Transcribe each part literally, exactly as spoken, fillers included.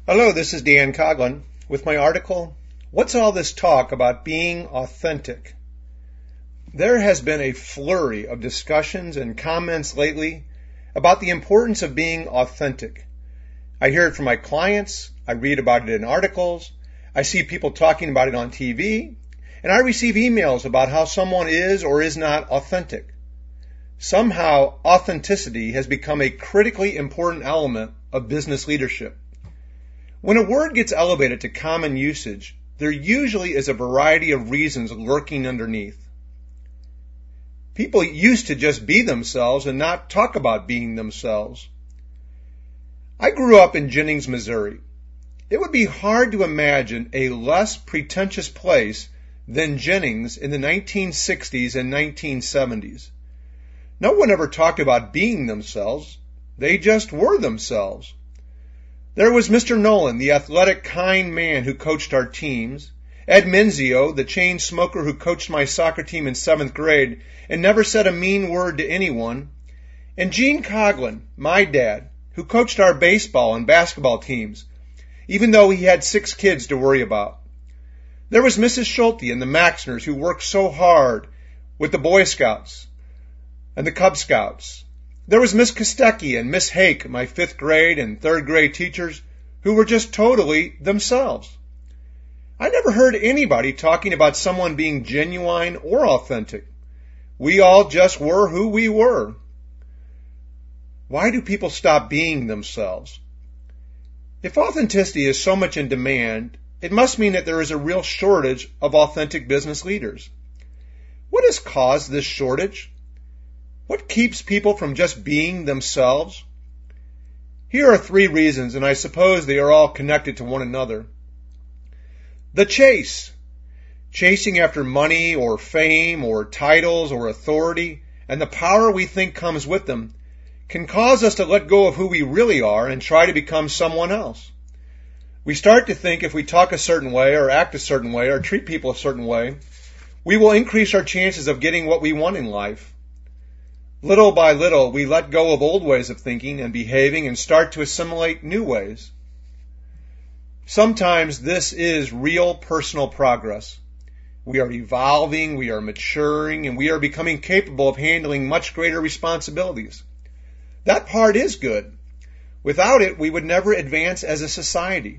Hello, this is Dan Coughlin with my article, What's All This Talk About Being Authentic? There has been a flurry of discussions and comments lately about the importance of being authentic. I hear it from my clients, I read about it in articles, I see people talking about it on T V, and I receive emails about how someone is or is not authentic. Somehow, authenticity has become a critically important element of business leadership. When a word gets elevated to common usage, there usually is a variety of reasons lurking underneath. People used to just be themselves and not talk about being themselves. I grew up in Jennings, Missouri. It would be hard to imagine a less pretentious place than Jennings in the nineteen sixties and nineteen seventies. No one ever talked about being themselves. They just were themselves. There was Mister Nolan, the athletic, kind man who coached our teams, Ed Menzio, the chain smoker who coached my soccer team in seventh grade and never said a mean word to anyone, and Gene Coughlin, my dad, who coached our baseball and basketball teams, even though he had six kids to worry about. There was Missus Schulte and the Maxners who worked so hard with the Boy Scouts and the Cub Scouts. There was Miss Kostecki and Miss Hake, my fifth grade and third grade teachers, who were just totally themselves. I never heard anybody talking about someone being genuine or authentic. We all just were who we were. Why do people stop being themselves? If authenticity is so much in demand, it must mean that there is a real shortage of authentic business leaders. What has caused this shortage? What keeps people from just being themselves? Here are three reasons, and I suppose they are all connected to one another. The chase. Chasing after money or fame or titles or authority and the power we think comes with them can cause us to let go of who we really are and try to become someone else. We start to think if we talk a certain way or act a certain way or treat people a certain way, we will increase our chances of getting what we want in life. Little by little, we let go of old ways of thinking and behaving and start to assimilate new ways. Sometimes this is real personal progress. We are evolving, we are maturing, and we are becoming capable of handling much greater responsibilities. That part is good. Without it, we would never advance as a society.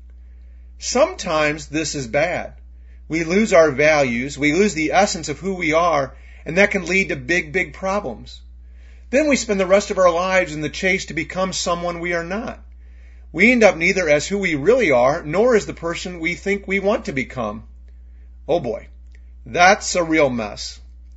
Sometimes this is bad. We lose our values, we lose the essence of who we are, and that can lead to big, big problems. Then we spend the rest of our lives in the chase to become someone we are not. We end up neither as who we really are, nor as the person we think we want to become. Oh boy, that's a real mess.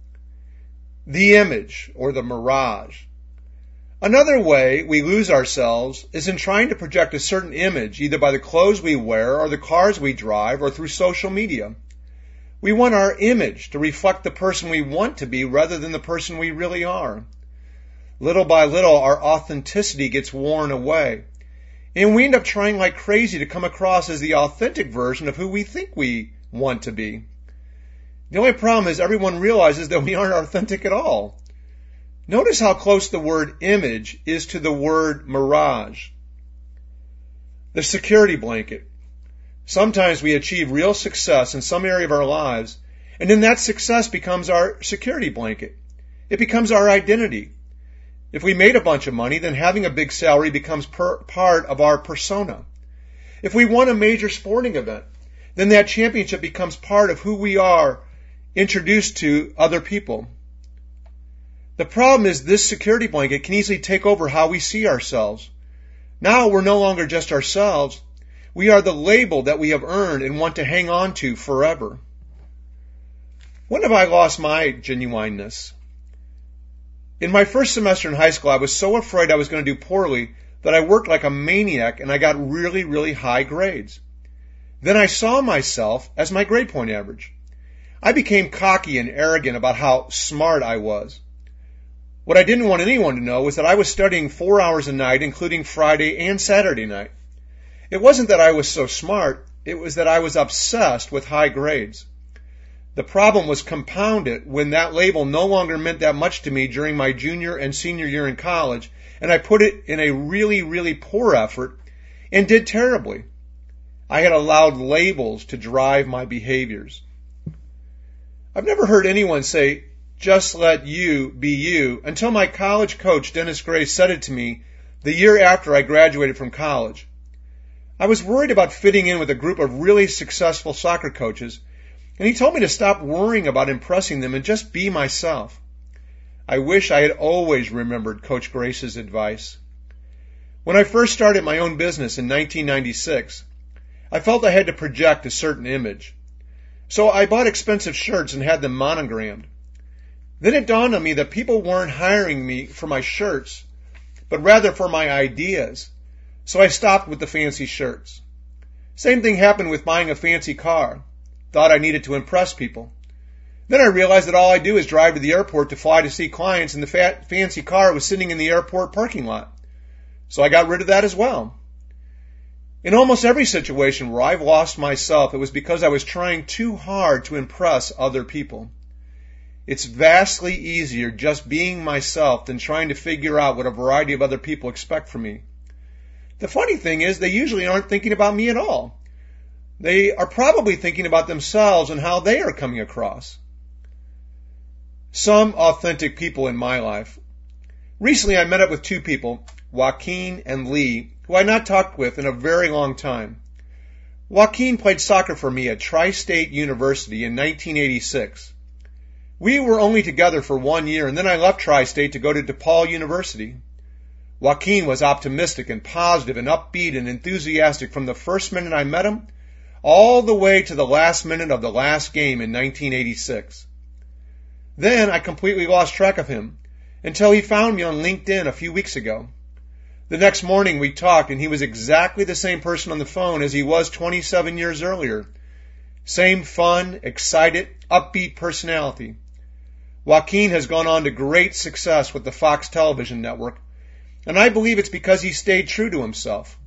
The image, or the mirage. Another way we lose ourselves is in trying to project a certain image, either by the clothes we wear, or the cars we drive, or through social media. We want our image to reflect the person we want to be rather than the person we really are. Little by little, our authenticity gets worn away. And we end up trying like crazy to come across as the authentic version of who we think we want to be. The only problem is everyone realizes that we aren't authentic at all. Notice how close the word image is to the word mirage. The security blanket. Sometimes we achieve real success in some area of our lives, and then that success becomes our security blanket. It becomes our identity. If we made a bunch of money, then having a big salary becomes per- part of our persona. If we won a major sporting event, then that championship becomes part of who we are introduced to other people. The problem is this security blanket can easily take over how we see ourselves. Now we're no longer just ourselves. We are the label that we have earned and want to hang on to forever. When have I lost my genuineness? In my first semester in high school, I was so afraid I was going to do poorly that I worked like a maniac and I got really, really high grades. Then I saw myself as my grade point average. I became cocky and arrogant about how smart I was. What I didn't want anyone to know was that I was studying four hours a night, including Friday and Saturday night. It wasn't that I was so smart, it was that I was obsessed with high grades. The problem was compounded when that label no longer meant that much to me during my junior and senior year in college, and I put it in a really, really poor effort and did terribly. I had allowed labels to drive my behaviors. I've never heard anyone say, just let you be you, until my college coach, Dennis Gray, said it to me the year after I graduated from college. I was worried about fitting in with a group of really successful soccer coaches, and he told me to stop worrying about impressing them and just be myself. I wish I had always remembered Coach Grace's advice. When I first started my own business in nineteen ninety-six, I felt I had to project a certain image. So I bought expensive shirts and had them monogrammed. Then it dawned on me that people weren't hiring me for my shirts, but rather for my ideas. So I stopped with the fancy shirts. Same thing happened with buying a fancy car. Thought I needed to impress people. Then I realized that all I do is drive to the airport to fly to see clients, and the fat, fancy car was sitting in the airport parking lot. So I got rid of that as well. In almost every situation where I've lost myself, it was because I was trying too hard to impress other people. It's vastly easier just being myself than trying to figure out what a variety of other people expect from me. The funny thing is, they usually aren't thinking about me at all. They are probably thinking about themselves and how they are coming across. Some authentic people in my life. Recently, I met up with two people, Joaquin and Lee, who I had not talked with in a very long time. Joaquin played soccer for me at Tri-State University in nineteen eighty-six. We were only together for one year, and then I left Tri-State to go to DePaul University. Joaquin was optimistic and positive and upbeat and enthusiastic from the first minute I met him all the way to the last minute of the last game in nineteen eighty-six. Then I completely lost track of him until he found me on LinkedIn a few weeks ago. The next morning we talked, and he was exactly the same person on the phone as he was twenty-seven years earlier. Same fun, excited, upbeat personality. Joaquin has gone on to great success with the Fox television network, and I believe it's because he stayed true to himself.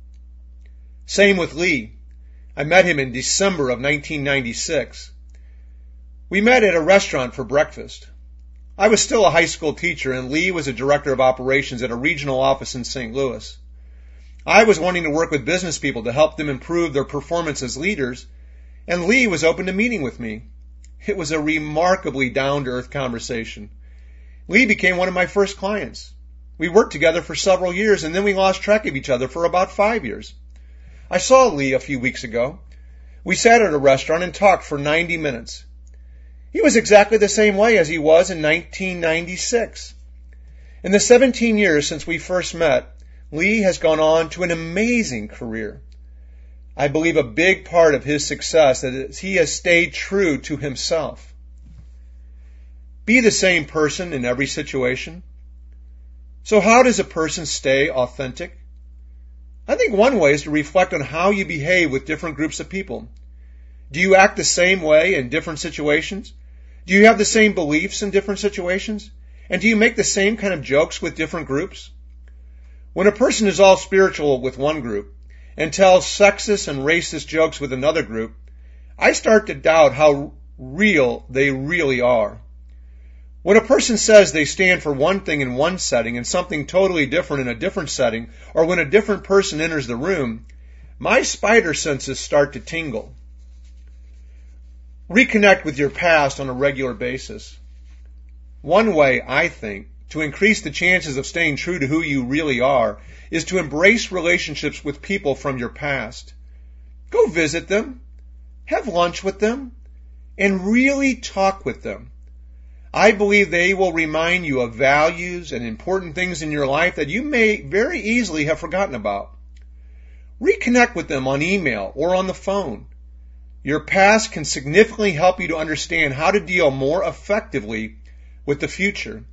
Same with Lee. I met him in December of nineteen ninety-six. We met at a restaurant for breakfast. I was still a high school teacher, and Lee was a director of operations at a regional office in Saint Louis. I was wanting to work with business people to help them improve their performance as leaders, and Lee was open to meeting with me. It was a remarkably down-to-earth conversation. Lee became one of my first clients. We worked together for several years, and then we lost track of each other for about five years. I saw Lee a few weeks ago. We sat at a restaurant and talked for ninety minutes. He was exactly the same way as he was in nineteen ninety-six. In the seventeen years since we first met, Lee has gone on to an amazing career. I believe a big part of his success is he has stayed true to himself. Be the same person in every situation. So how does a person stay authentic? I think one way is to reflect on how you behave with different groups of people. Do you act the same way in different situations? Do you have the same beliefs in different situations? And do you make the same kind of jokes with different groups? When a person is all spiritual with one group and tells sexist and racist jokes with another group, I start to doubt how real they really are. When a person says they stand for one thing in one setting and something totally different in a different setting, or when a different person enters the room, my spider senses start to tingle. Reconnect with your past on a regular basis. One way, I think, to increase the chances of staying true to who you really are is to embrace relationships with people from your past. Go visit them, have lunch with them, and really talk with them. I believe they will remind you of values and important things in your life that you may very easily have forgotten about. Reconnect with them on email or on the phone. Your past can significantly help you to understand how to deal more effectively with the future.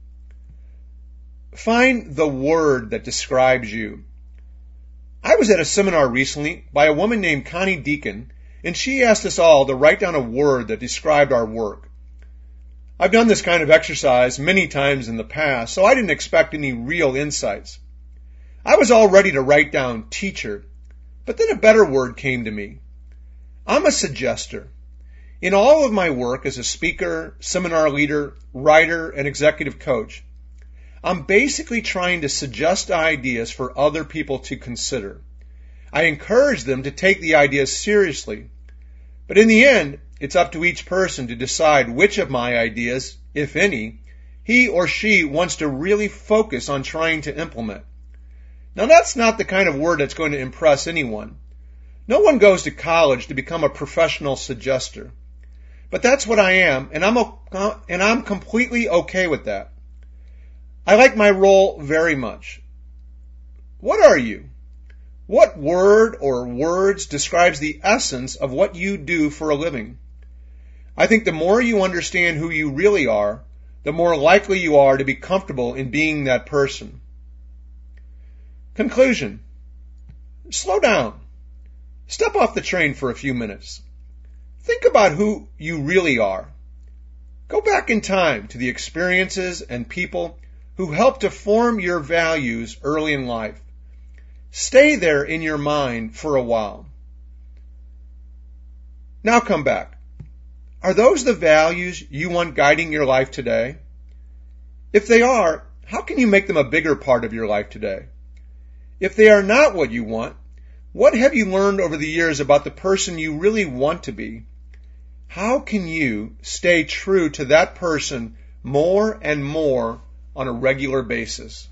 Find the word that describes you. I was at a seminar recently by a woman named Connie Deacon, and she asked us all to write down a word that described our work. I've done this kind of exercise many times in the past, so I didn't expect any real insights. I was all ready to write down teacher, but then a better word came to me. I'm a suggester. In all of my work as a speaker, seminar leader, writer, and executive coach, I'm basically trying to suggest ideas for other people to consider. I encourage them to take the ideas seriously. But in the end, it's up to each person to decide which of my ideas, if any, he or she wants to really focus on trying to implement. Now, that's not the kind of word that's going to impress anyone. No one goes to college to become a professional suggester. But that's what I am, and I'm, and I'm completely okay with that. I like my role very much. What are you? What word or words describes the essence of what you do for a living? I think the more you understand who you really are, the more likely you are to be comfortable in being that person. Conclusion. Slow down. Step off the train for a few minutes. Think about who you really are. Go back in time to the experiences and people who helped to form your values early in life. Stay there in your mind for a while. Now come back. Are those the values you want guiding your life today? If they are, how can you make them a bigger part of your life today? If they are not what you want, what have you learned over the years about the person you really want to be? How can you stay true to that person more and more on a regular basis?